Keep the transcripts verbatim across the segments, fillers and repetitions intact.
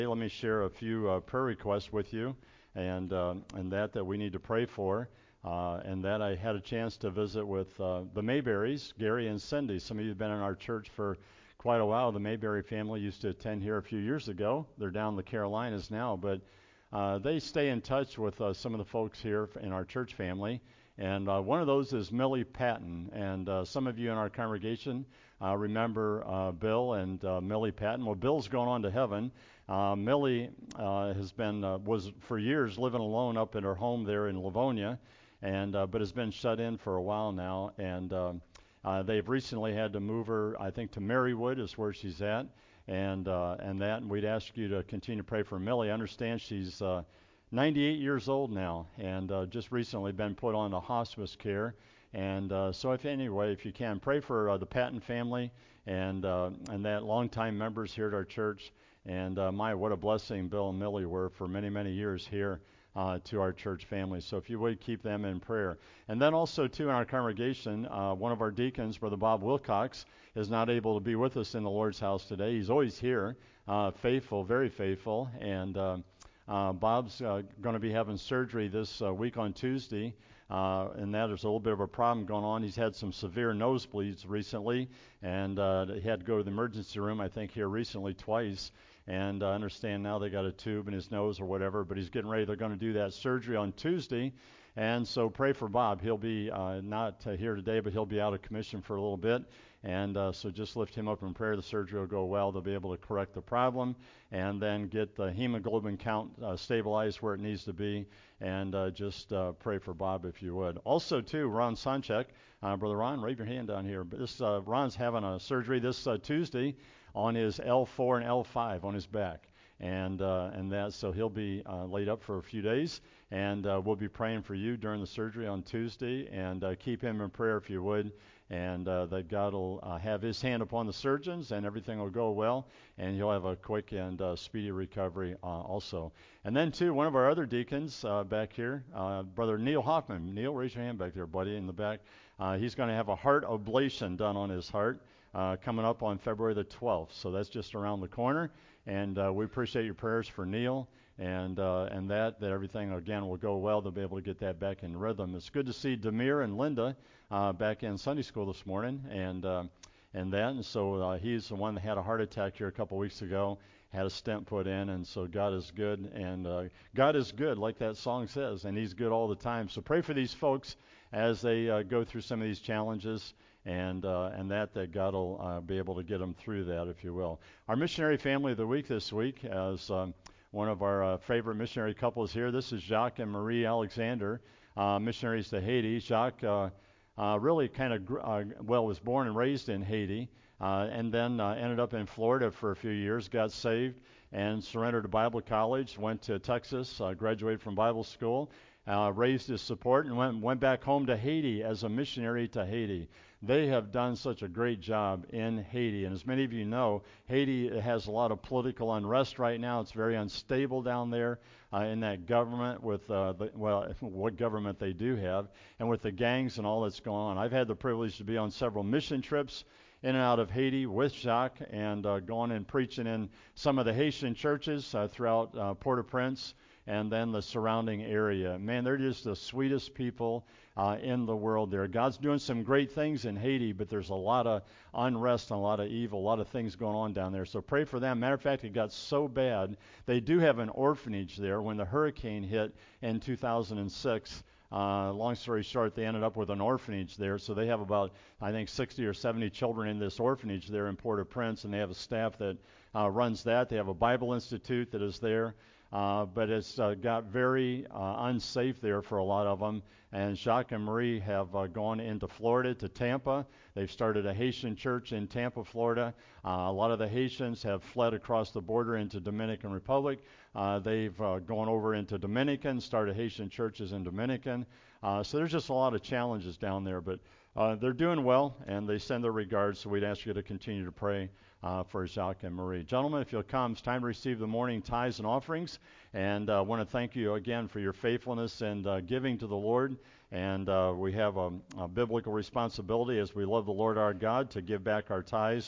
Let me share a few uh, prayer requests with you, and uh, and that that we need to pray for, uh, and that I had a chance to visit with uh, the Mayberries, Gary and Cindy. Some of you have been in our church for quite a while. The Mayberry family used to attend here a few years ago. They're down in the Carolinas now, but uh, they stay in touch with uh, some of the folks here in our church family. And uh, one of those is Millie Patton, and uh, some of you in our congregation uh, remember uh, Bill and uh, Millie Patton. Well, Bill's gone on to heaven. Uh, Millie uh, has been uh, was for years living alone up in her home there in Livonia, and uh, but has been shut in for a while now. And um, uh, they've recently had to move her, I think, to Marywood is where she's at, and uh, and that. And we'd ask you to continue to pray for Millie. I understand she's uh, ninety-eight years old now, and uh, just recently been put on a hospice care. And uh, so, if anyway, if you can, pray for uh, the Patton family and uh, and that longtime members here at our church. And uh, my, what a blessing Bill and Millie were for many, many years here uh, to our church family. So if you would keep them in prayer. And then also, too, in our congregation, uh, one of our deacons, Brother Bob Wilcox, is not able to be with us in the Lord's house today. He's always here, uh, faithful, very faithful. And uh, uh, Bob's uh, going to be having surgery this uh, week on Tuesday. Uh, and that is a little bit of a problem going on. He's had some severe nosebleeds recently, and uh, he had to go to the emergency room, I think, here recently twice. And I understand now they got a tube in his nose or whatever, but he's getting ready. They're going to do that surgery on Tuesday. And so pray for Bob. He'll be uh, not uh, here today, but he'll be out of commission for a little bit. And uh, so just lift him up in prayer. The surgery will go well. They'll be able to correct the problem and then get the hemoglobin count uh, stabilized where it needs to be. And uh, just uh, pray for Bob if you would. Also, too, Ron Sonchek. Uh, Brother Ron, raise your hand down here. But this uh, Ron's having a surgery this uh, Tuesday on his L four and L five on his back. And uh, and that so he'll be uh, laid up for a few days, and uh, we'll be praying for you during the surgery on Tuesday, and uh, keep him in prayer if you would, and uh, that God will uh, have His hand upon the surgeons, and everything will go well, and he'll have a quick and uh, speedy recovery uh, also. And then too, one of our other deacons uh, back here, uh, Brother Neil Hoffman. Neil, raise your hand back there, buddy, in the back. Uh, he's going to have a heart ablation done on his heart. Uh, coming up on February the twelfth. So that's just around the corner. And uh, we appreciate your prayers for Neil and uh, and that, that everything, again, will go well. They'll be able to get that back in rhythm. It's good to see Demir and Linda uh, back in Sunday school this morning and uh, and that. And so uh, he's the one that had a heart attack here a couple weeks ago, had a stent put in. And so God is good. And uh, God is good, like that song says, and He's good all the time. So pray for these folks as they uh, go through some of these challenges. And uh, and that that God will uh, be able to get them through that, if you will. Our missionary family of the week this week, as um, one of our uh, favorite missionary couples here. This is Jacques and Marie Alexander, uh, missionaries to Haiti. Jacques uh, uh, really kind of gr- uh, well was born and raised in Haiti, uh, and then uh, ended up in Florida for a few years. Got saved and surrendered to Bible college. Went to Texas, uh, graduated from Bible school. Uh, raised his support and went went back home to Haiti as a missionary to Haiti. They have done such a great job in Haiti. And as many of you know, Haiti has a lot of political unrest right now. It's very unstable down there uh, in that government with, uh, the, well, what government they do have, and with the gangs and all that's going on. I've had the privilege to be on several mission trips in and out of Haiti with Jacques and uh, going and preaching in some of the Haitian churches uh, throughout uh, Port-au-Prince and then the surrounding area. Man, they're just the sweetest people uh, in the world there. God's doing some great things in Haiti, but there's a lot of unrest and a lot of evil, a lot of things going on down there. So pray for them. Matter of fact, it got so bad, they do have an orphanage there. When the hurricane hit in two thousand six, Uh, long story short, they ended up with an orphanage there. So they have about, I think, sixty or seventy children in this orphanage there in Port-au-Prince, and they have a staff that uh, runs that. They have a Bible Institute that is there. Uh, but it's uh, got very uh, unsafe there for a lot of them. And Jacques and Marie have uh, gone into Florida to Tampa. They've started a Haitian church in Tampa, Florida. Uh, a lot of the Haitians have fled across the border into Dominican Republic. Uh, they've uh, gone over into Dominican, started Haitian churches in Dominican. Uh, so there's just a lot of challenges down there. But uh, they're doing well, and they send their regards. So we'd ask you to continue to pray Uh, for Jacques and Marie. Gentlemen, if you'll come, it's time to receive the morning tithes and offerings. And I uh, want to thank you again for your faithfulness and uh, giving to the Lord. And uh, we have a, a biblical responsibility as we love the Lord our God to give back our tithes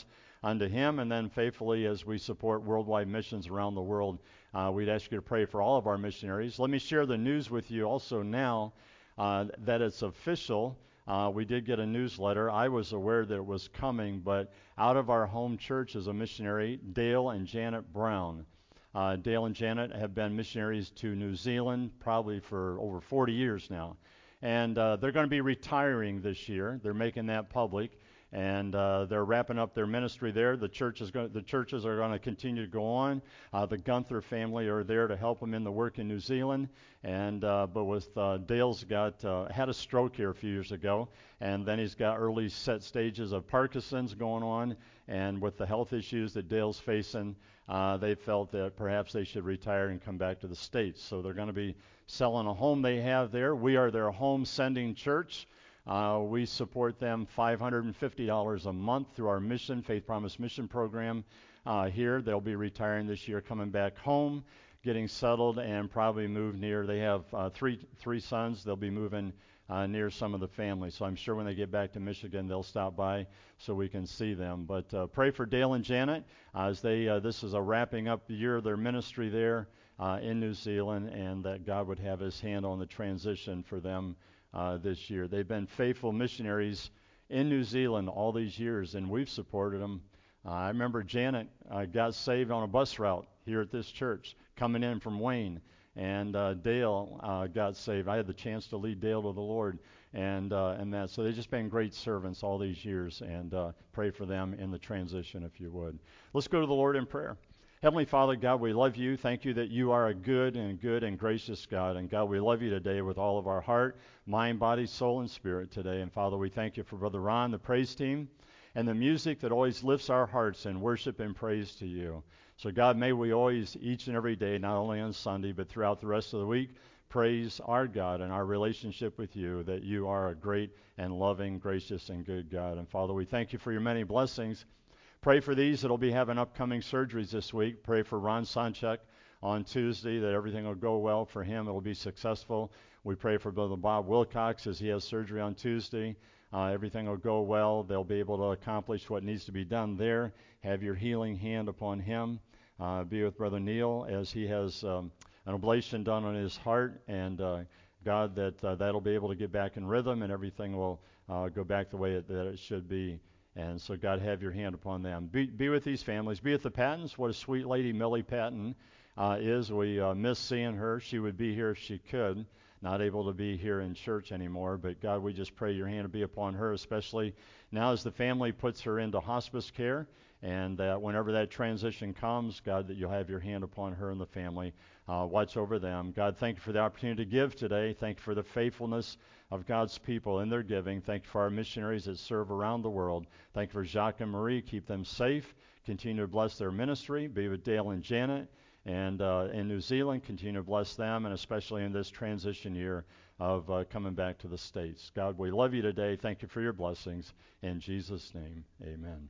unto him, and then faithfully as we support worldwide missions around the world, uh, we'd ask you to pray for all of our missionaries. Let me share the news with you also now uh, that it's official. Uh, we did get a newsletter. I was aware that it was coming, but out of our home church is a missionary, Dale and Janet Brown. Uh, Dale and Janet have been missionaries to New Zealand probably for over forty years now. And uh, they're going to be retiring this year. They're making that public. And uh, they're wrapping up their ministry there. The church is going, the churches are going to continue to go on. Uh, the Gunther family are there to help them in the work in New Zealand. And uh, but with uh, Dale's got uh, had a stroke here a few years ago, and then he's got early set stages of Parkinson's going on. And with the health issues that Dale's facing, uh, they felt that perhaps they should retire and come back to the States. So they're going to be selling a home they have there. We are their home sending church. Uh, we support them five hundred fifty dollars a month through our mission, Faith Promise Mission Program uh, here. They'll be retiring this year, coming back home, getting settled, and probably move near. They have uh, three three sons. They'll be moving uh, near some of the family. So I'm sure when they get back to Michigan, they'll stop by so we can see them. But uh, pray for Dale and Janet uh, as they. Uh, this is a wrapping up year of their ministry there uh, in New Zealand, and that God would have His hand on the transition for them. Uh, this year. They've been faithful missionaries in New Zealand all these years, and we've supported them. Uh, I remember Janet uh, got saved on a bus route here at this church, coming in from Wayne, and uh, Dale uh, got saved. I had the chance to lead Dale to the Lord, and uh, and that. So they've just been great servants all these years, and uh, pray for them in the transition, if you would. Let's go to the Lord in prayer. Heavenly Father, God, we love you. Thank you that you are a good and good and gracious God. And God, we love you today with all of our heart, mind, body, soul, and spirit today. And Father, we thank you for Brother Ron, the praise team, and the music that always lifts our hearts in worship and praise to you. So God, may we always, each and every day, not only on Sunday, but throughout the rest of the week, praise our God and our relationship with you, that you are a great and loving, gracious, and good God. And Father, we thank you for your many blessings. Pray for these that will be having upcoming surgeries this week. Pray for Ron Sonchek on Tuesday, that everything will go well for him. It will be successful. We pray for Brother Bob Wilcox as he has surgery on Tuesday. Uh, everything will go well. They'll be able to accomplish what needs to be done there. Have your healing hand upon him. Uh, be with Brother Neil as he has um, an ablation done on his heart. And uh, God, that uh, that'll be able to get back in rhythm and everything will uh, go back the way it, that it should be. And so, God, have your hand upon them. Be, be with these families. Be with the Pattons. What a sweet lady Millie Patton uh, is. We uh, miss seeing her. She would be here if she could. Not able to be here in church anymore. But, God, we just pray your hand to be upon her, especially now as the family puts her into hospice care. And that whenever that transition comes, God, that you'll have your hand upon her and the family. Uh, watch over them. God, thank you for the opportunity to give today. Thank you for the faithfulness of God's people in their giving. Thank you for our missionaries that serve around the world. Thank you for Jacques and Marie. Keep them safe. Continue to bless their ministry. Be with Dale and Janet. And uh, in New Zealand, continue to bless them, and especially in this transition year of uh, coming back to the States. God, we love you today. Thank you for your blessings. In Jesus' name, amen.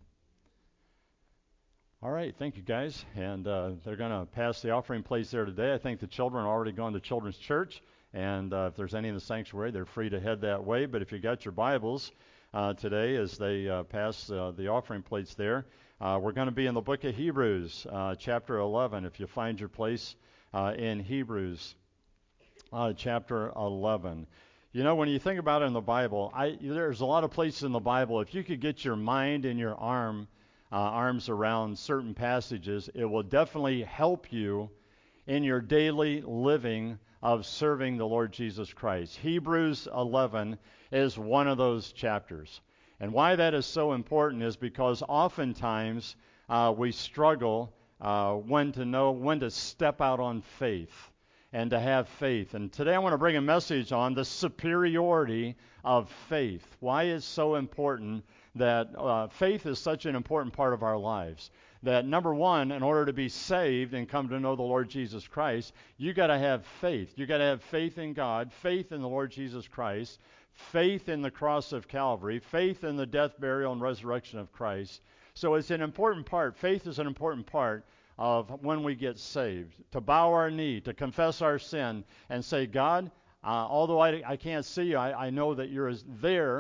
All right, thank you, guys. And uh, they're going to pass the offering plates there today. I think the children are already gone to Children's Church. And uh, if there's any in the sanctuary, they're free to head that way. But if you got your Bibles uh, today as they uh, pass uh, the offering plates there, uh, we're going to be in the book of Hebrews, uh, chapter eleven. If you find your place uh, in Hebrews, uh, chapter eleven. You know, when you think about it in the Bible, I, there's a lot of places in the Bible. If you could get your mind and your arm uh, arms around certain passages, it will definitely help you in your daily living of serving the Lord Jesus Christ. Hebrews eleven is one of those chapters. And why that is so important is because oftentimes uh, we struggle uh, when to know when to step out on faith and to have faith. And today I want to bring a message on the superiority of faith. Why it's so important that uh, faith is such an important part of our lives. That number one, in order to be saved and come to know the Lord Jesus Christ, you got to have faith. You got to have faith in God, faith in the Lord Jesus Christ, faith in the cross of Calvary, faith in the death, burial, and resurrection of Christ. So it's an important part. Faith is an important part of when we get saved. To bow our knee, to confess our sin, and say, God, uh, although I, I can't see you, I, I know that you're there,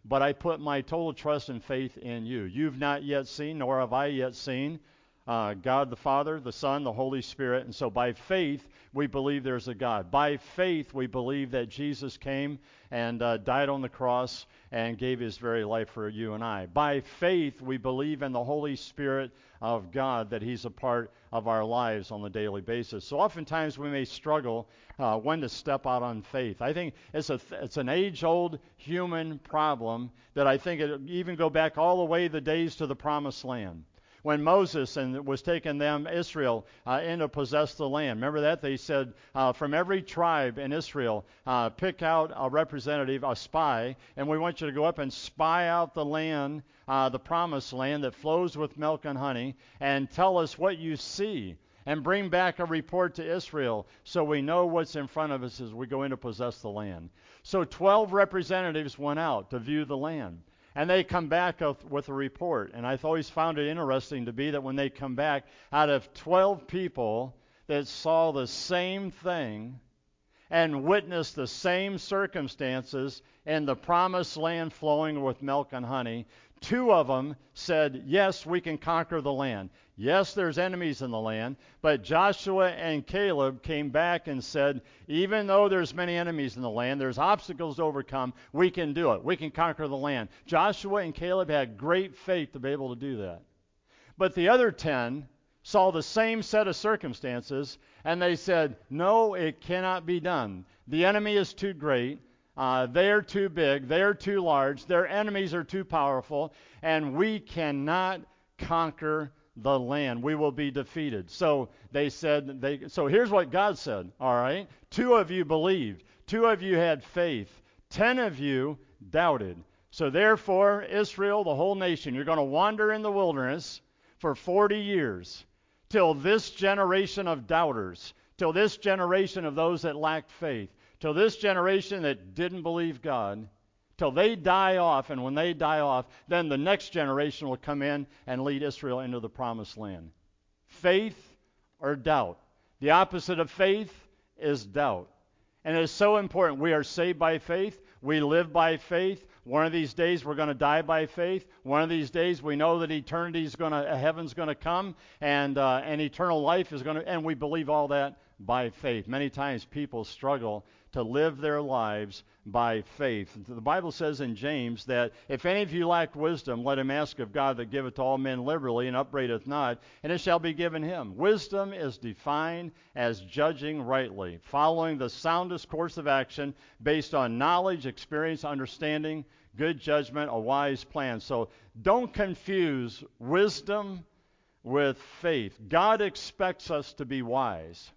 but I put my total trust and faith in you. You've not yet seen, nor have I yet seen, uh, God the Father, the Son, the Holy Spirit. And so by faith, we believe there's a God. By faith, we believe that Jesus came and uh, died on the cross and gave his very life for you and I. By faith, we believe in the Holy Spirit of God, that he's a part of our lives on a daily basis. So oftentimes we may struggle uh, when to step out on faith. I think it's a it's an age-old human problem that I think it even go back all the way the days to the Promised Land. When Moses and was taking them, Israel, uh, in to possess the land. Remember that? They said, uh, from every tribe in Israel, uh, pick out a representative, a spy, and we want you to go up and spy out the land, uh, the promised land that flows with milk and honey, and tell us what you see. And bring back a report to Israel so we know what's in front of us as we go in to possess the land. So twelve representatives went out to view the land. And they come back with a report. And I've always found it interesting to be that when they come back, out of twelve people that saw the same thing and witnessed the same circumstances in the promised land flowing with milk and honey, two of them said, yes, we can conquer the land. Yes, there's enemies in the land, but Joshua and Caleb came back and said, even though there's many enemies in the land, there's obstacles to overcome, we can do it. We can conquer the land. Joshua and Caleb had great faith to be able to do that. But the other ten saw the same set of circumstances, and they said, no, it cannot be done. The enemy is too great. Uh, they're too big. They're too large. Their enemies are too powerful, and we cannot conquer the land. We will be defeated. So they said, they, so here's what God said, all right? Two of you believed. Two of you had faith. Ten of you doubted. So therefore, Israel, the whole nation, you're going to wander in the wilderness for forty years till this generation of doubters, till this generation of those that lacked faith, till this generation that didn't believe God, till they die off, and when they die off, then the next generation will come in and lead Israel into the promised land. Faith or doubt. The opposite of faith is doubt. And it is so important. We are saved by faith. We live by faith. One of these days we're going to die by faith. One of these days we know that eternity is going to, heaven's going to come, and uh, and eternal life is going to, and we believe all that by faith. Many times people struggle to live their lives by faith. The Bible says in James that if any of you lack wisdom, let him ask of God that giveth to all men liberally and upbraideth not, and it shall be given him. Wisdom is defined as judging rightly, following the soundest course of action based on knowledge, experience, understanding, good judgment, a wise plan. So don't confuse wisdom with faith. God expects us to be wise.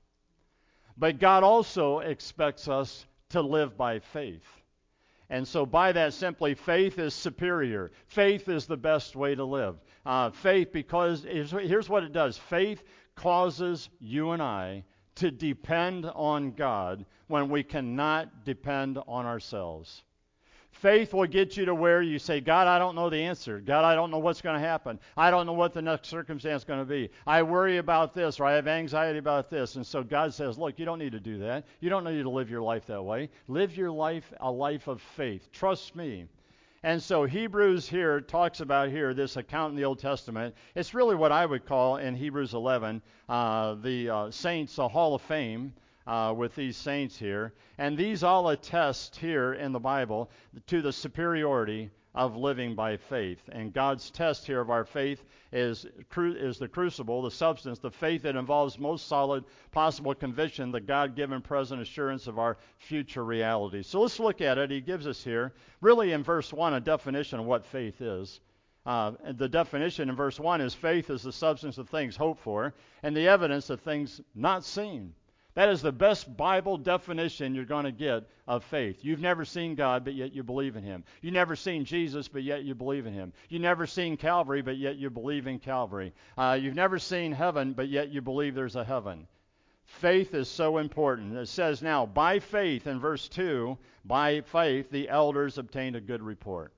But God also expects us to live by faith. And so by that simply, faith is superior. Faith is the best way to live. Uh, faith, because here's what it does. Faith causes you and I to depend on God when we cannot depend on ourselves. Faith will get you to where you say, God, I don't know the answer. God, I don't know what's going to happen. I don't know what the next circumstance is going to be. I worry about this, or I have anxiety about this. And so God says, look, you don't need to do that. You don't need to live your life that way. Live your life a life of faith. Trust me. And so Hebrews here talks about here this account in the Old Testament. It's really what I would call in Hebrews eleven uh, the uh, saints, a hall of fame. Uh, with these saints here. And these all attest here in the Bible to the superiority of living by faith. And God's test here of our faith is, cru- is the crucible, the substance, the faith that involves most solid possible conviction, the God-given present assurance of our future reality. So let's look at it. He gives us here, really in verse one, a definition of what faith is. Uh, the definition in verse one is faith is the substance of things hoped for and the evidence of things not seen. That is the best Bible definition you're going to get of faith. You've never seen God, but yet you believe in him. You've never seen Jesus, but yet you believe in him. You've never seen Calvary, but yet you believe in Calvary. Uh, you've never seen heaven, but yet you believe there's a heaven. Faith is so important. It says now, by faith, in verse two, by faith the elders obtained a good report.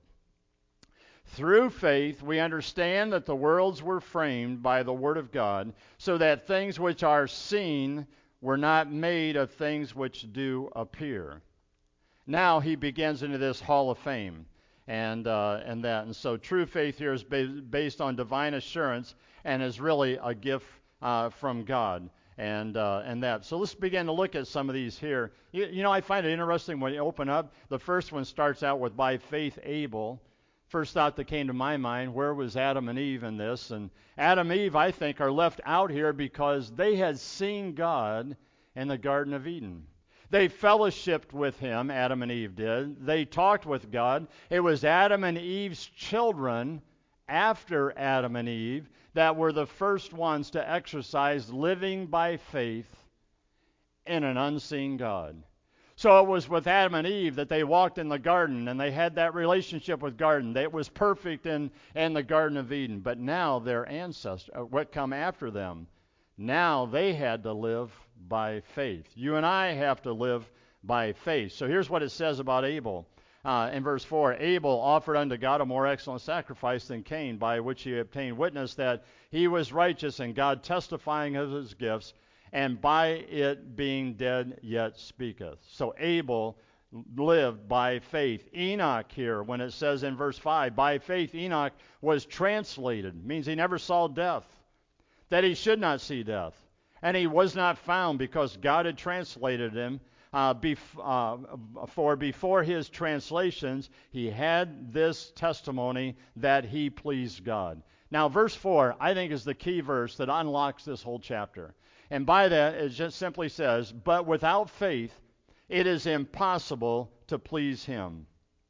Through faith we understand that the worlds were framed by the word of God, so that things which are seen were not made of things which do appear. Now he begins into this hall of fame. and uh, and that. And so true faith here is ba- based on divine assurance and is really a gift uh, from God. And uh, and that. So let's begin to look at some of these here. You, you know, I find it interesting when you open up. The first one starts out with by faith Abel. First thought that came to my mind, where was Adam and Eve in this? And Adam and Eve, I think, are left out here because they had seen God in the Garden of Eden. They fellowshiped with him, Adam and Eve did. They talked with God. It was Adam and Eve's children after Adam and Eve that were the first ones to exercise living by faith in an unseen God. So it was with Adam and Eve that they walked in the garden and they had that relationship with garden. It was perfect in, in the Garden of Eden. But now their ancestors, what come after them, now they had to live by faith. You and I have to live by faith. So here's what it says about Abel. Uh, in verse four, Abel offered unto God a more excellent sacrifice than Cain, by which he obtained witness that he was righteous, and God testifying of his gifts, and by it being dead yet speaketh. So Abel lived by faith. Enoch here, when it says in verse five, by faith Enoch was translated, means he never saw death, that he should not see death. And he was not found because God had translated him. Uh, bef- uh, for before his translations, he had this testimony that he pleased God. Now, verse four, I think, is the key verse that unlocks this whole chapter. And by that, it just simply says, but without faith, it is impossible to please him.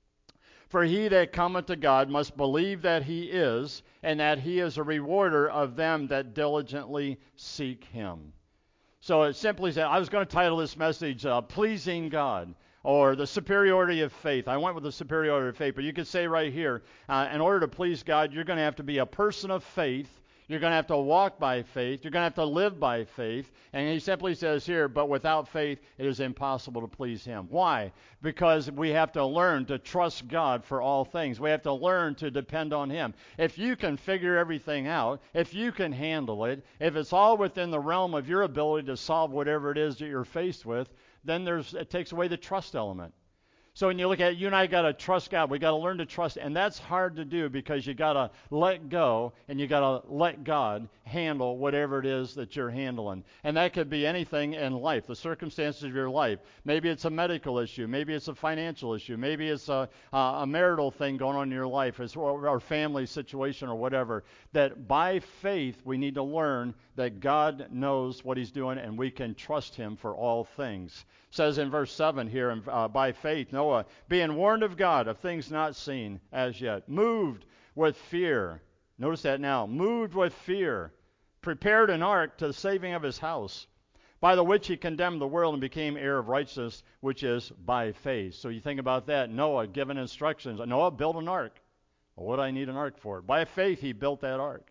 For he that cometh to God must believe that he is, and that he is a rewarder of them that diligently seek him. So it simply says, I was going to title this message, uh, Pleasing God, or the superiority of faith. I went with the superiority of faith, but you could say right here, uh, in order to please God, you're going to have to be a person of faith. You're going to have to walk by faith. You're going to have to live by faith. And he simply says here, but without faith, it is impossible to please him. Why? Because we have to learn to trust God for all things. We have to learn to depend on him. If you can figure everything out, if you can handle it, if it's all within the realm of your ability to solve whatever it is that you're faced with, then there's it takes away the trust element. So when you look at it, you and I got to trust God. We got to learn to trust, and that's hard to do because you got to let go and you got to let God handle whatever it is that you're handling. And that could be anything in life, the circumstances of your life. Maybe it's a medical issue, maybe it's a financial issue, maybe it's a, a marital thing going on in your life, or, or family situation or whatever. That by faith we need to learn that God knows what he's doing and we can trust him for all things. It says in verse seven here, uh, by faith Noah, being warned of God of things not seen as yet, moved with fear. Notice that now, moved with fear, prepared an ark to the saving of his house, by the which he condemned the world and became heir of righteousness, which is by faith. So you think about that, Noah given instructions. Noah, build an ark. Well, what do I need an ark for? By faith he built that ark.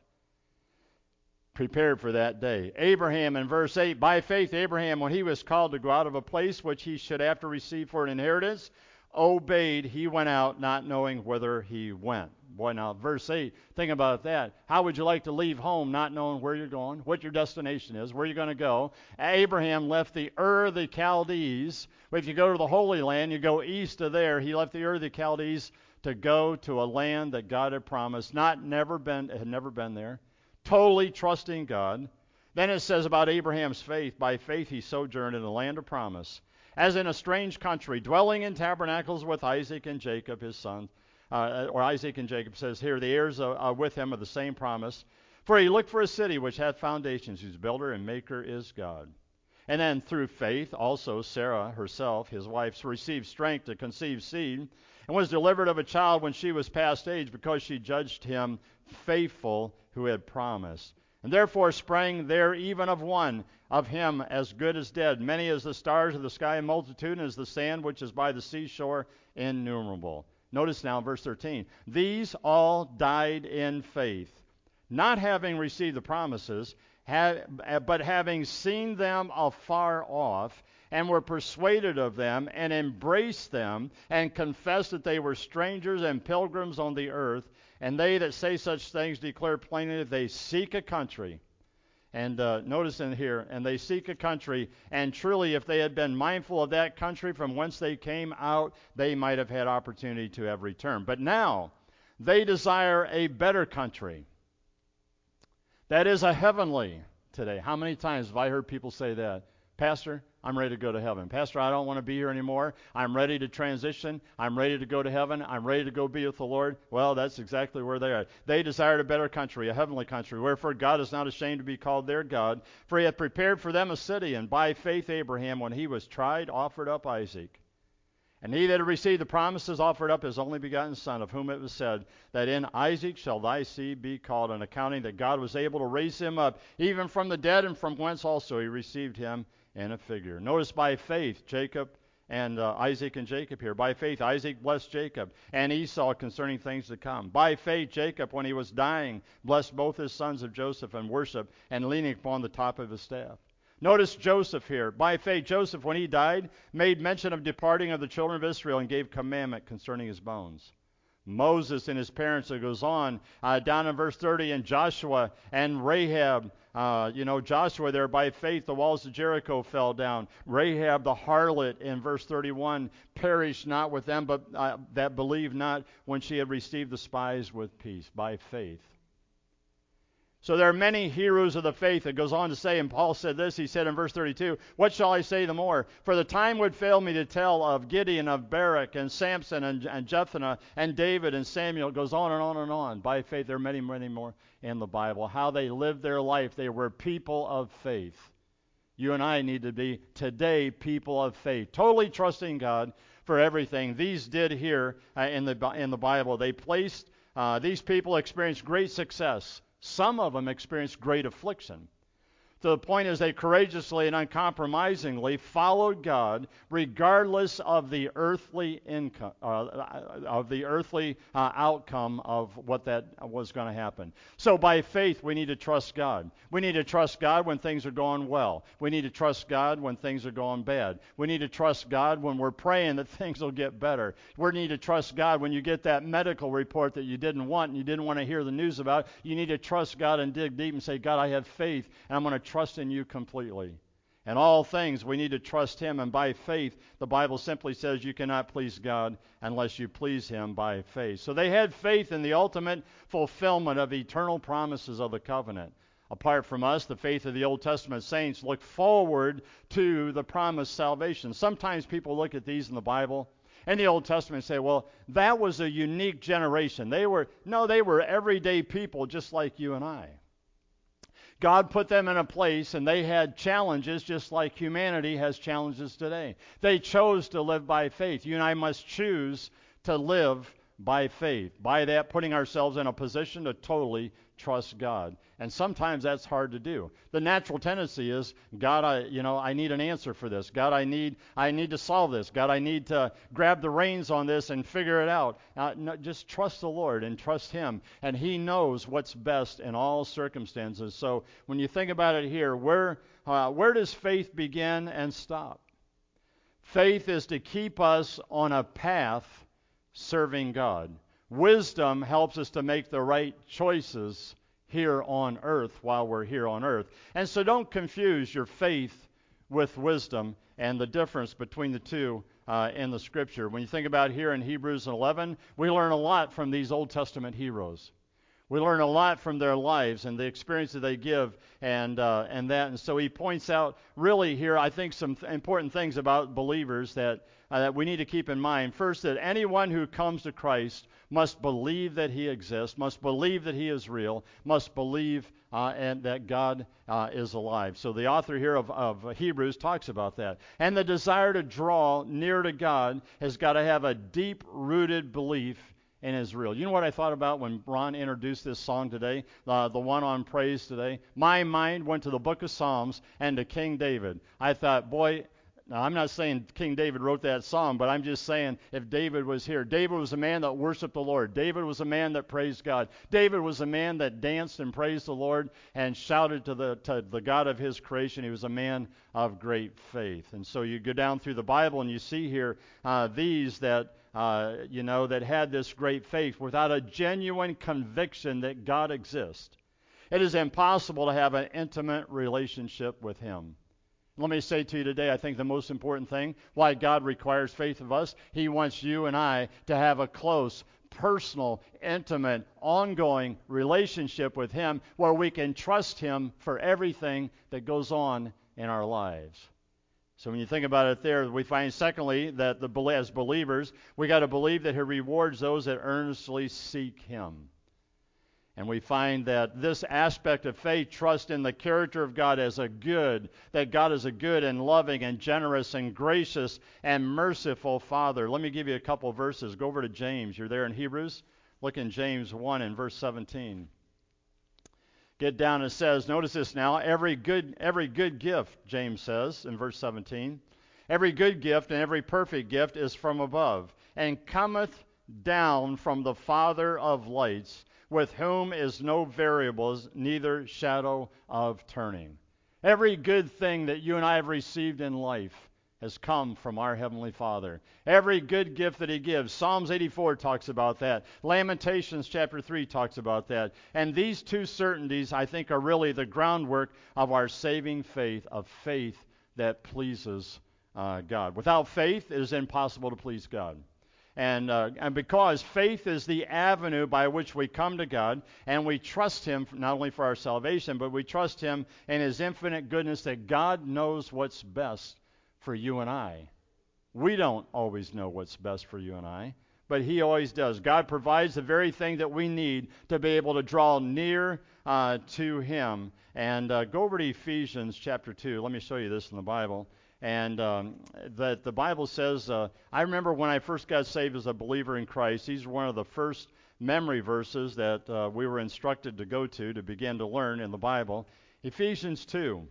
Prepared for that day. Abraham in verse eight, by faith Abraham, when he was called to go out of a place which he should after receive for an inheritance, obeyed, he went out not knowing whither he went. Boy, now verse eight, think about that. How would you like to leave home not knowing where you're going, what your destination is, where you're going to go? Abraham left the Ur of the Chaldees. If you go to the Holy Land, you go east of there. He left the Ur of the Chaldees to go to a land that God had promised, not never been, had never been there. Totally trusting God. Then it says about Abraham's faith, by faith he sojourned in the land of promise, as in a strange country, dwelling in tabernacles with Isaac and Jacob his son. Uh, or Isaac and Jacob says here, the heirs uh, uh, with him of the same promise. For he looked for a city which hath foundations, whose builder and maker is God. And then through faith also Sarah herself, his wife, received strength to conceive seed, and was delivered of a child when she was past age, because she judged him faithful who had promised. And therefore sprang there even of one, of him as good as dead, many as the stars of the sky in multitude, and as the sand which is by the seashore innumerable. Notice now verse thirteen. These all died in faith, not having received the promises, but having seen them afar off, and were persuaded of them, and embraced them, and confessed that they were strangers and pilgrims on the earth. And they that say such things declare plainly that they seek a country And uh, notice in here, and they seek a country, and truly if they had been mindful of that country from whence they came out, they might have had opportunity to have returned. But now, they desire a better country. That is a heavenly today. How many times have I heard people say that? Pastor, I'm ready to go to heaven. Pastor, I don't want to be here anymore. I'm ready to transition. I'm ready to go to heaven. I'm ready to go be with the Lord. Well, that's exactly where they are. They desired a better country, a heavenly country, wherefore God is not ashamed to be called their God, for he hath prepared for them a city, and by faith Abraham, when he was tried, offered up Isaac. And he that had received the promises offered up his only begotten Son, of whom it was said, that in Isaac shall thy seed be called, and accounting that God was able to raise him up, even from the dead, and from whence also he received him in a figure. Notice by faith, Jacob and uh, Isaac and Jacob here. By faith, Isaac blessed Jacob and Esau concerning things to come. By faith, Jacob, when he was dying, blessed both his sons of Joseph and worshiped, and leaning upon the top of his staff. Notice Joseph here. By faith, Joseph, when he died, made mention of departing of the children of Israel and gave commandment concerning his bones. Moses and his parents, it goes on uh, down in verse thirty, and Joshua and Rahab. Uh, you know, Joshua there, by faith, the walls of Jericho fell down. Rahab, the harlot, in verse thirty-one, perished not with them, but uh, that believed not, when she had received the spies with peace, by faith. So there are many heroes of the faith. It goes on to say, and Paul said this, he said in verse thirty-two, what shall I say the more? For the time would fail me to tell of Gideon, of Barak, and Samson, and, and Jephthah, and David, and Samuel. It goes on and on and on. By faith, there are many, many more in the Bible. How they lived their life. They were people of faith. You and I need to be, today, people of faith. Totally trusting God for everything. These did here uh, in, the, in the Bible. They placed, uh, these people experienced great success. Some of them experienced great affliction. To the point is they courageously and uncompromisingly followed God regardless of the earthly income, uh, of the earthly uh, outcome of what that was going to happen. So by faith we need to trust God. We need to trust God when things are going well. We need to trust God when things are going bad. We need to trust God when we're praying that things will get better. We need to trust God when you get that medical report that you didn't want and you didn't want to hear the news about. You need to trust God and dig deep and say, God, I have faith and I'm going to trust in you completely. In all things, we need to trust him, and by faith, the Bible simply says you cannot please God unless you please him by faith. So they had faith in the ultimate fulfillment of eternal promises of the covenant. Apart from us, the faith of the Old Testament saints look forward to the promised salvation. Sometimes people look at these in the Bible in the Old Testament and say, well, that was a unique generation. They were, no, they were everyday people just like you and I. God put them in a place, and they had challenges just like humanity has challenges today. They chose to live by faith. You and I must choose to live by faith. By that, putting ourselves in a position to totally trust God. And sometimes that's hard to do. The natural tendency is, God, I, you know, I need an answer for this. God, I need, I need to solve this. God, I need to grab the reins on this and figure it out. Uh, no, just trust the Lord and trust him. And he knows what's best in all circumstances. So when you think about it here, where, uh, where does faith begin and stop? Faith is to keep us on a path serving God. Wisdom helps us to make the right choices here on earth while we're here on earth. And so don't confuse your faith with wisdom and the difference between the two uh, in the Scripture. When you think about here in Hebrews eleven, we learn a lot from these Old Testament heroes. We learn a lot from their lives and the experience that they give and uh, and that. And so he points out really here, I think, some th- important things about believers that, uh, that we need to keep in mind. First, that anyone who comes to Christ must believe that he exists, must believe that he is real, must believe uh, and that God uh, is alive. So the author here of, of Hebrews talks about that. And the desire to draw near to God has got to have a deep-rooted belief in Israel. You know what I thought about when Ron introduced this song today, uh, the one on praise today? My mind went to the book of Psalms and to King David. I thought, boy, now I'm not saying King David wrote that song, but I'm just saying if David was here. David was a man that worshiped the Lord. David was a man that praised God. David was a man that danced and praised the Lord and shouted to the, to the God of his creation. He was a man of great faith. And so you go down through the Bible and you see here uh, these that Uh, you know, that had this great faith without a genuine conviction that God exists. It is impossible to have an intimate relationship with Him. Let me say to you today, I think the most important thing, why God requires faith of us, He wants you and I to have a close, personal, intimate, ongoing relationship with Him where we can trust Him for everything that goes on in our lives. So when you think about it there, we find secondly that the, as believers, we got to believe that He rewards those that earnestly seek Him. And we find that this aspect of faith, trust in the character of God as a good, that God is a good and loving and generous and gracious and merciful Father. Let me give you a couple of verses. Go over to James. You're there in Hebrews. Look in James one and verse seventeen. Get down, it says, notice this now, every good, every good gift, James says in verse seventeen, every good gift and every perfect gift is from above, and cometh down from the Father of lights, with whom is no variables, neither shadow of turning. Every good thing that you and I have received in life has come from our Heavenly Father. Every good gift that He gives. Psalms eighty-four talks about that. Lamentations chapter three talks about that. And these two certainties, I think, are really the groundwork of our saving faith, of faith that pleases uh, God. Without faith, it is impossible to please God. And, uh, and because faith is the avenue by which we come to God, and we trust Him not only for our salvation, but we trust Him in His infinite goodness that God knows what's best for you and I. We don't always know what's best for you and I, but He always does. God provides the very thing that we need to be able to draw near uh, to Him. And uh, go over to Ephesians chapter two. Let me show you this in the Bible. And um, that the Bible says, uh, I remember when I first got saved as a believer in Christ, these were one of the first memory verses that uh, we were instructed to go to to begin to learn in the Bible. Ephesians two.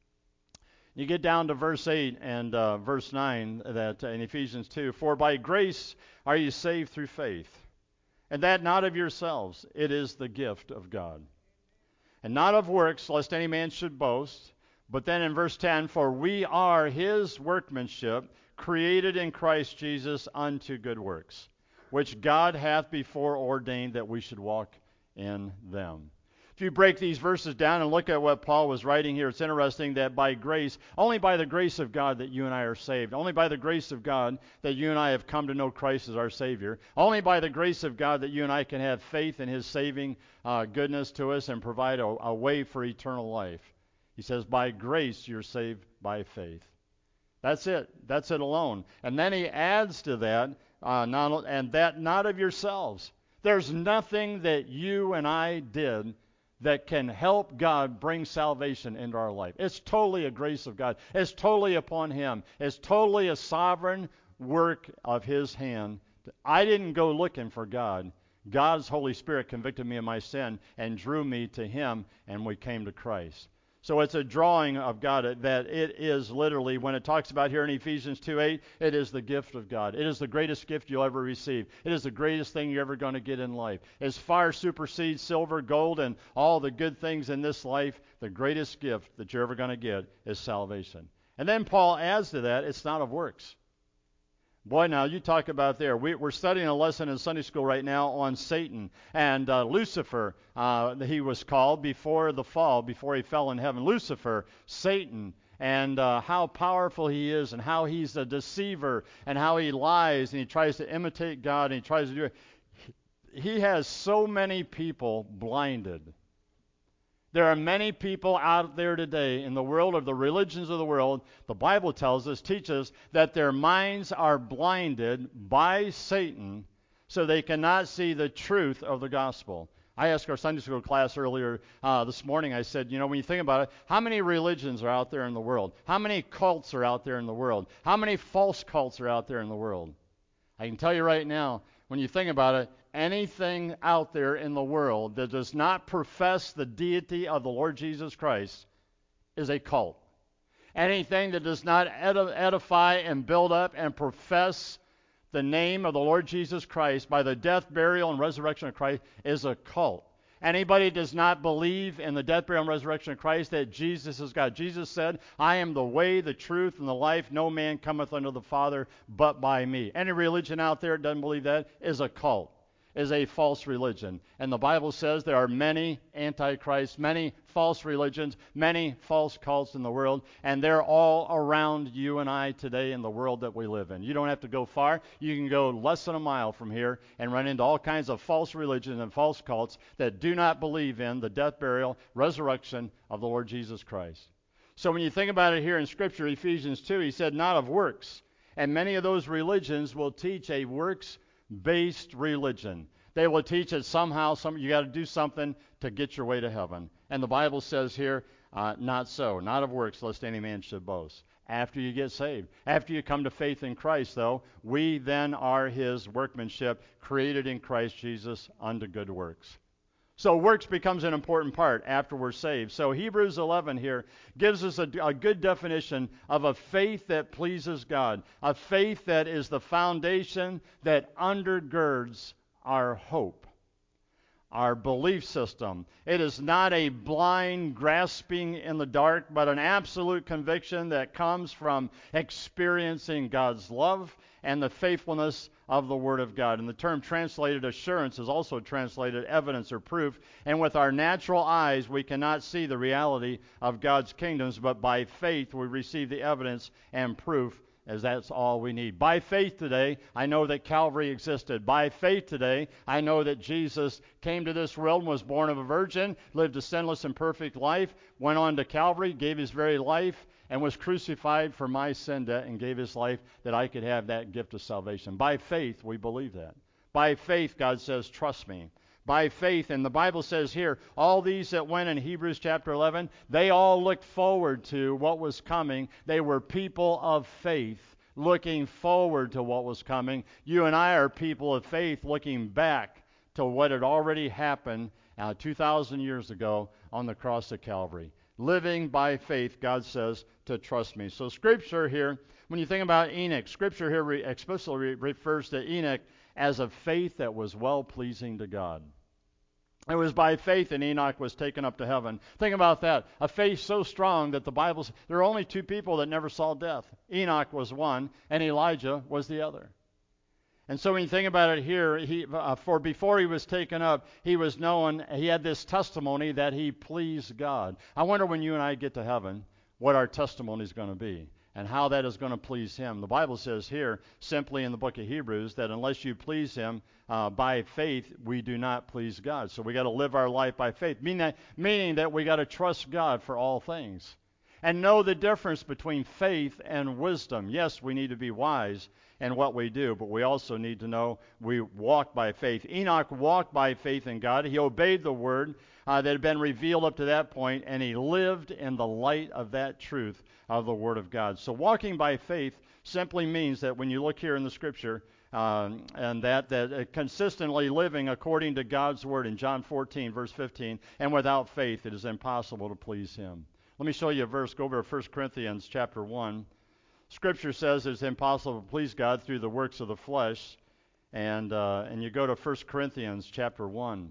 You get down to verse eight and uh, verse nine that uh, in Ephesians two, for by grace are you saved through faith, and that not of yourselves, it is the gift of God. And not of works, lest any man should boast. But then in verse ten, for we are His workmanship, created in Christ Jesus unto good works, which God hath before ordained that we should walk in them. If you break these verses down and look at what Paul was writing here, it's interesting that by grace, only by the grace of God that you and I are saved, only by the grace of God that you and I have come to know Christ as our Savior, only by the grace of God that you and I can have faith in His saving uh, goodness to us and provide a, a way for eternal life. He says, by grace you're saved by faith. That's it. That's it alone. And then he adds to that, uh, not, and that not of yourselves. There's nothing that you and I did that can help God bring salvation into our life. It's totally a grace of God. It's totally upon Him. It's totally a sovereign work of His hand. I didn't go looking for God. God's Holy Spirit convicted me of my sin and drew me to Him, and we came to Christ. So it's a drawing of God that it is literally, when it talks about here in Ephesians two eight, it is the gift of God. It is the greatest gift you'll ever receive. It is the greatest thing you're ever going to get in life. As far supersedes silver, gold, and all the good things in this life, the greatest gift that you're ever going to get is salvation. And then Paul adds to that, it's not of works. Boy, now you talk about there. We, we're studying a lesson in Sunday school right now on Satan and uh, Lucifer. Uh, he was called before the fall, before he fell in heaven. Lucifer, Satan, and uh, how powerful he is, and how he's a deceiver, and how he lies, and he tries to imitate God, and he tries to do it. He has so many people blinded. There are many people out there today in the world of the religions of the world, the Bible tells us, teaches that their minds are blinded by Satan so they cannot see the truth of the gospel. I asked our Sunday school class earlier uh, this morning, I said, you know, when you think about it, how many religions are out there in the world? How many cults are out there in the world? How many false cults are out there in the world? I can tell you right now, when you think about it, anything out there in the world that does not profess the deity of the Lord Jesus Christ is a cult. Anything that does not edify and build up and profess the name of the Lord Jesus Christ by the death, burial, and resurrection of Christ is a cult. Anybody does not believe in the death, burial, and resurrection of Christ, that Jesus is God. Jesus said, I am the way, the truth, and the life. No man cometh unto the Father but by me. Any religion out there that doesn't believe that is a cult. is a false religion. And the Bible says there are many antichrists, many false religions, many false cults in the world, and they're all around you and I today in the world that we live in. You don't have to go far. You can go less than a mile from here and run into all kinds of false religions and false cults that do not believe in the death, burial, resurrection of the Lord Jesus Christ. So when you think about it here in Scripture, Ephesians two, he said, not of works. And many of those religions will teach a works-based religion. They will teach that somehow some, you got to do something to get your way to heaven. And the Bible says here, uh, not so, not of works, lest any man should boast. After you get saved, after you come to faith in Christ, though, we then are his workmanship, created in Christ Jesus unto good works. So works becomes an important part after we're saved. So Hebrews eleven here gives us a, a good definition of a faith that pleases God, a faith that is the foundation that undergirds our hope, our belief system. It is not a blind grasping in the dark, but an absolute conviction that comes from experiencing God's love and the faithfulness of the Word of God. And the term translated assurance is also translated evidence or proof. And with our natural eyes, we cannot see the reality of God's kingdoms, but by faith we receive the evidence and proof, as that's all we need. By faith today, I know that Calvary existed. By faith today, I know that Jesus came to this world and was born of a virgin, lived a sinless and perfect life, went on to Calvary, gave his very life, and was crucified for my sin debt and gave his life that I could have that gift of salvation. By faith, we believe that. By faith, God says, trust me. By faith, and the Bible says here, all these that went in Hebrews chapter eleven, they all looked forward to what was coming. They were people of faith, looking forward to what was coming. You and I are people of faith looking back to what had already happened uh, two thousand years ago on the cross of Calvary. Living by faith, God says, to trust me. So Scripture here, when you think about Enoch, Scripture here re- explicitly re- refers to Enoch as a faith that was well-pleasing to God. It was by faith that Enoch was taken up to heaven. Think about that. A faith so strong that the Bible says there are only two people that never saw death. Enoch was one, and Elijah was the other. And so when you think about it here, he, uh, for before he was taken up, he was known, he had this testimony that he pleased God. I wonder when you and I get to heaven, what our testimony is going to be and how that is going to please him. The Bible says here, simply in the book of Hebrews, that unless you please him uh, by faith, we do not please God. So we got to live our life by faith, meaning that, meaning that we got to trust God for all things and know the difference between faith and wisdom. Yes, we need to be wise in what we do, but we also need to know we walk by faith. Enoch walked by faith in God. He obeyed the word uh, that had been revealed up to that point, and he lived in the light of that truth of the Word of God. So walking by faith simply means that when you look here in the Scripture, um, and that, that uh, consistently living according to God's Word in John fourteen, verse fifteen, and without faith it is impossible to please him. Let me show you a verse. Go over to First Corinthians chapter one. Scripture says it's impossible to please God through the works of the flesh. And, uh, and you go to First Corinthians chapter one.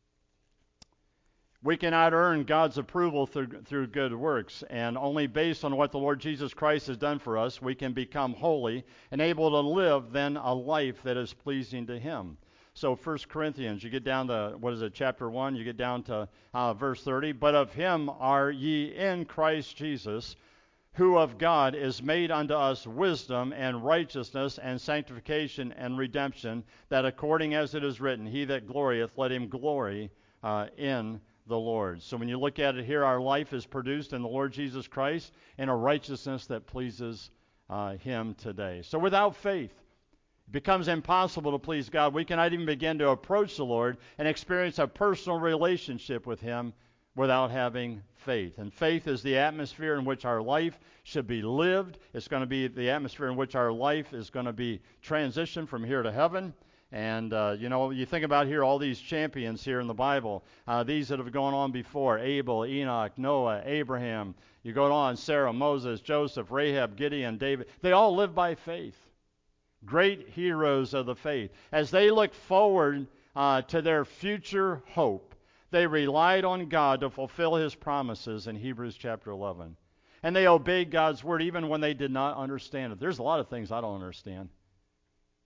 We cannot earn God's approval through, through good works, and only based on what the Lord Jesus Christ has done for us, we can become holy and able to live then a life that is pleasing to him. So First Corinthians, you get down to, what is it, chapter one, you get down to uh, verse thirty. But of him are ye in Christ Jesus, who of God is made unto us wisdom and righteousness and sanctification and redemption, that according as it is written, he that glorieth, let him glory uh, in the Lord. So when you look at it here, our life is produced in the Lord Jesus Christ in a righteousness that pleases uh, him today. So without faith, it becomes impossible to please God. We cannot even begin to approach the Lord and experience a personal relationship with him without having faith. And faith is the atmosphere in which our life should be lived. It's going to be the atmosphere in which our life is going to be transitioned from here to heaven. And, uh, you know, you think about here all these champions here in the Bible, uh, these that have gone on before, Abel, Enoch, Noah, Abraham. You go on, Sarah, Moses, Joseph, Rahab, Gideon, David. They all lived by faith. Great heroes of the faith. As they looked forward uh, to their future hope, they relied on God to fulfill his promises in Hebrews chapter eleven. And they obeyed God's word even when they did not understand it. There's a lot of things I don't understand.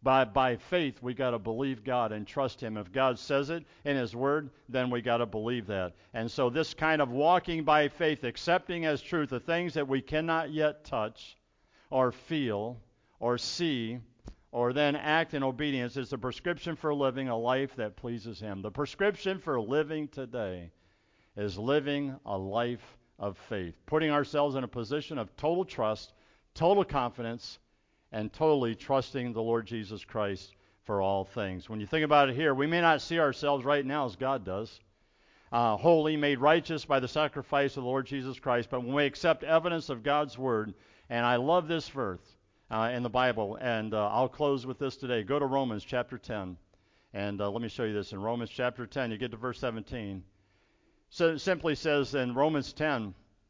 By, by faith, we got to believe God and trust Him. If God says it in His Word, then we got to believe that. And so this kind of walking by faith, accepting as truth the things that we cannot yet touch or feel or see, or then act in obedience, is the prescription for living a life that pleases Him. The prescription for living today is living a life of faith, putting ourselves in a position of total trust, total confidence, and totally trusting the Lord Jesus Christ for all things. When you think about it here, we may not see ourselves right now as God does, uh, holy, made righteous by the sacrifice of the Lord Jesus Christ, but when we accept evidence of God's Word, and I love this verse uh, in the Bible, and uh, I'll close with this today. Go to Romans chapter ten, and uh, let me show you this. In Romans chapter ten, you get to verse seventeen. So it simply says in Romans ten,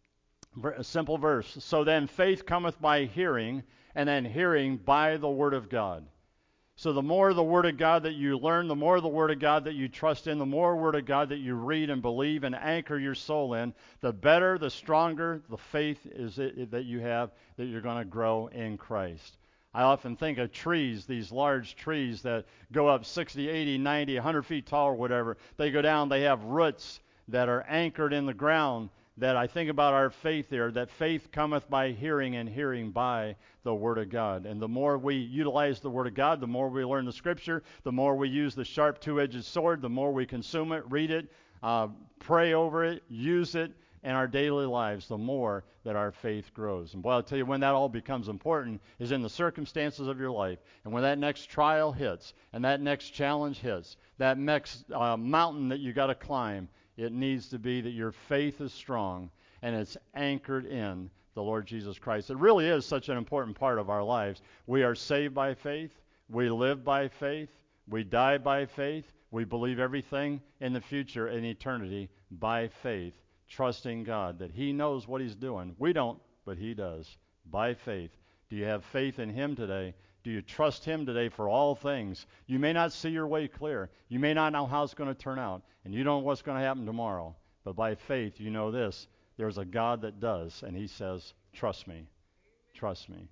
a simple verse, so then faith cometh by hearing, and then hearing by the Word of God. So the more the Word of God that you learn, the more the Word of God that you trust in, the more Word of God that you read and believe and anchor your soul in, the better, the stronger the faith is it, that you have that you're going to grow in Christ. I often think of trees, these large trees that go up sixty, eighty, ninety, one hundred feet tall or whatever. They go down, they have roots that are anchored in the ground, that I think about our faith there, that faith cometh by hearing, and hearing by the Word of God. And the more we utilize the Word of God, the more we learn the Scripture, the more we use the sharp two-edged sword, the more we consume it, read it, uh, pray over it, use it in our daily lives, the more that our faith grows. And boy, I'll tell you, when that all becomes important is in the circumstances of your life. And when that next trial hits, and that next challenge hits, that next uh, mountain that you got to climb, it needs to be that your faith is strong and it's anchored in the Lord Jesus Christ. It really is such an important part of our lives. We are saved by faith. We live by faith. We die by faith. We believe everything in the future in eternity by faith, trusting God that He knows what He's doing. We don't, but He does. By faith. Do you have faith in Him today? Do you trust Him today for all things? You may not see your way clear. You may not know how it's going to turn out, and you don't know what's going to happen tomorrow. But by faith, you know this. There's a God that does, and He says, trust me. Trust me.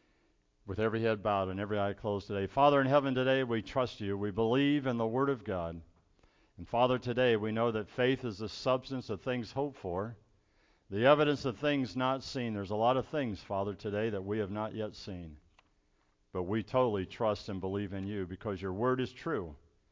With every head bowed and every eye closed today. Father in heaven, today we trust You. We believe in the Word of God. And Father, today we know that faith is the substance of things hoped for, the evidence of things not seen. There's a lot of things, Father, today that we have not yet seen. But we totally trust and believe in You because Your Word is true.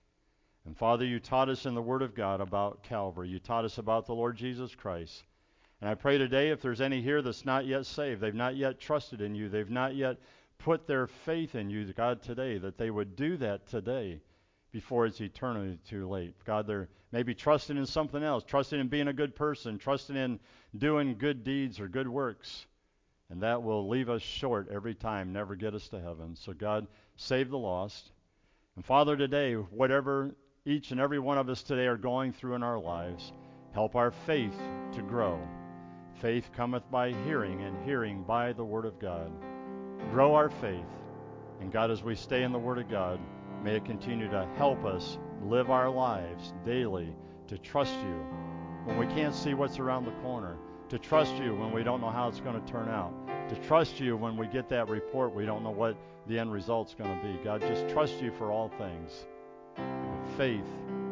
And Father, You taught us in the Word of God about Calvary. You taught us about the Lord Jesus Christ. And I pray today, if there's any here that's not yet saved, they've not yet trusted in You, they've not yet put their faith in You, God, today, that they would do that today before it's eternally too late. God, they're maybe trusting in something else, trusting in being a good person, trusting in doing good deeds or good works. And that will leave us short every time, never get us to heaven. So God, save the lost. And Father, today, whatever each and every one of us today are going through in our lives, help our faith to grow. Faith cometh by hearing, and hearing by the Word of God. Grow our faith. And God, as we stay in the Word of God, may it continue to help us live our lives daily to trust You when we can't see what's around the corner, to trust You when we don't know how it's going to turn out, to trust You when we get that report we don't know what the end result's going to be. God, just trust You for all things. Faith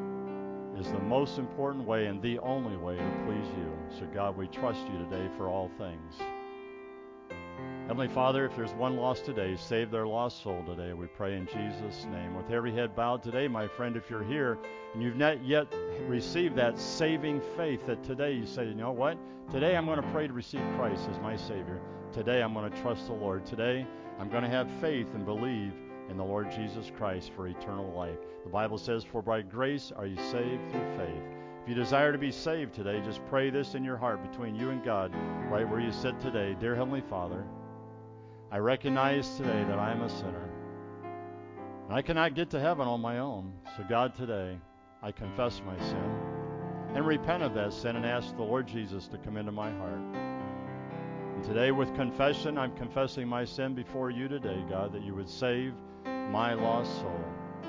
is the most important way and the only way to please You. So God, we trust You today for all things. Heavenly Father, if there's one lost today, save their lost soul today. We pray in Jesus' name. With every head bowed today, my friend, if you're here and you've not yet received that saving faith, that today you say, you know what? Today I'm going to pray to receive Christ as my Savior. Today I'm going to trust the Lord. Today I'm going to have faith and believe in the Lord Jesus Christ for eternal life. The Bible says, for by grace are you saved through faith. If you desire to be saved today, just pray this in your heart between you and God, right where you sit today. Dear Heavenly Father, I recognize today that I am a sinner. And I cannot get to heaven on my own. So God, today, I confess my sin and repent of that sin and ask the Lord Jesus to come into my heart. And today with confession, I'm confessing my sin before You today, God, that You would save my lost soul.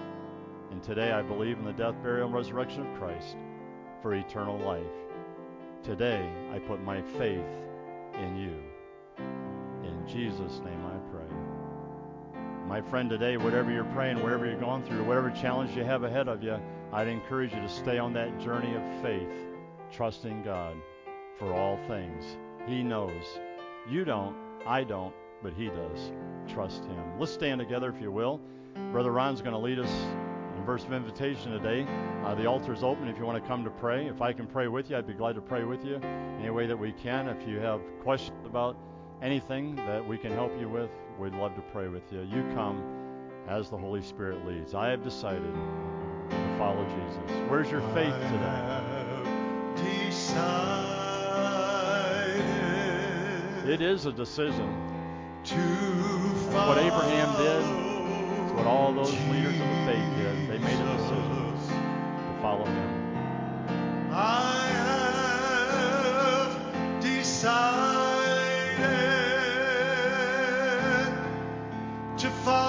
And today I believe in the death, burial, and resurrection of Christ for eternal life. Today I put my faith in You. In Jesus' name I pray. my friend, today, whatever you're praying, whatever you're going through, whatever challenge you have ahead of you, I'd encourage you to stay on that journey of faith, trusting God for all things. He knows. You don't, I don't, but He does. Trust Him. Let's stand together if you will. Brother Ron's going to lead us in verse of invitation today. Uh, the altar is open if you want to come to pray. If I can pray with you, I'd be glad to pray with you any way that we can. If you have questions about anything that we can help you with, we'd love to pray with you. You come as the Holy Spirit leads. I have decided to follow Jesus. Where's your faith today? It is a decision. That's what Abraham did. It's what all those leaders of the faith did. They made a decision to follow Him. I have decided to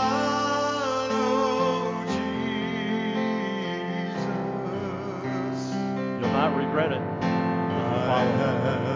follow Jesus. You'll not regret it if you follow Him.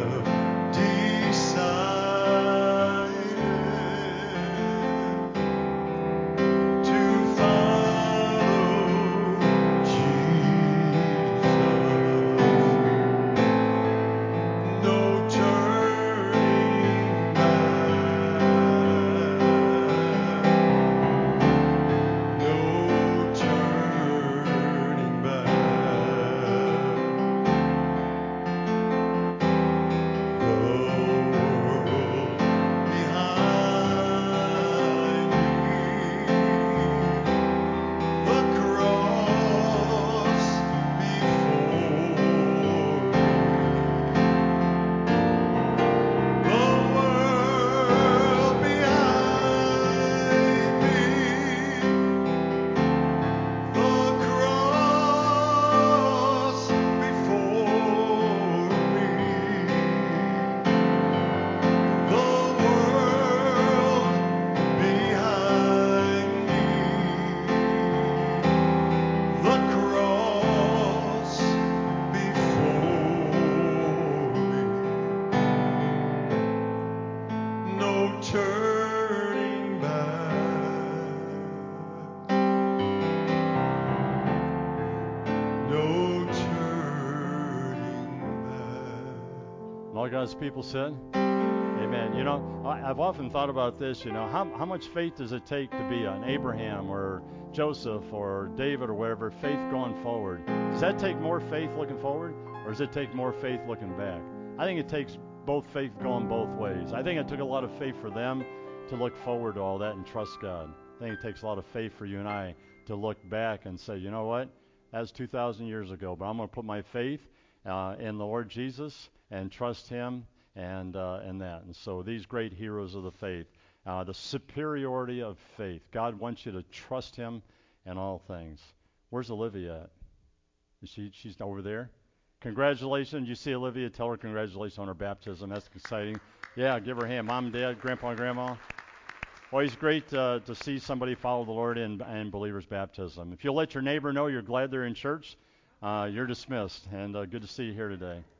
All God's people said, amen. You know, I, I've often thought about this, you know, how, how much faith does it take to be an Abraham or Joseph or David or whatever, faith going forward? Does that take more faith looking forward, or does it take more faith looking back? I think it takes both faith going both ways. I think it took a lot of faith for them to look forward to all that and trust God. I think it takes a lot of faith for you and I to look back and say, you know what, that's two thousand years ago, but I'm going to put my faith uh, in the Lord Jesus and trust Him and uh, and that. And so these great heroes of the faith, uh, the superiority of faith. God wants you to trust Him in all things. Where's Olivia at? Is she she's over there? Congratulations. You see Olivia, tell her congratulations on her baptism. That's exciting. Yeah, give her a hand. Mom and Dad, Grandpa and Grandma. Always great uh, to see somebody follow the Lord in, in believer's baptism. If you'll let your neighbor know you're glad they're in church, uh, you're dismissed. And uh, good to see you here today.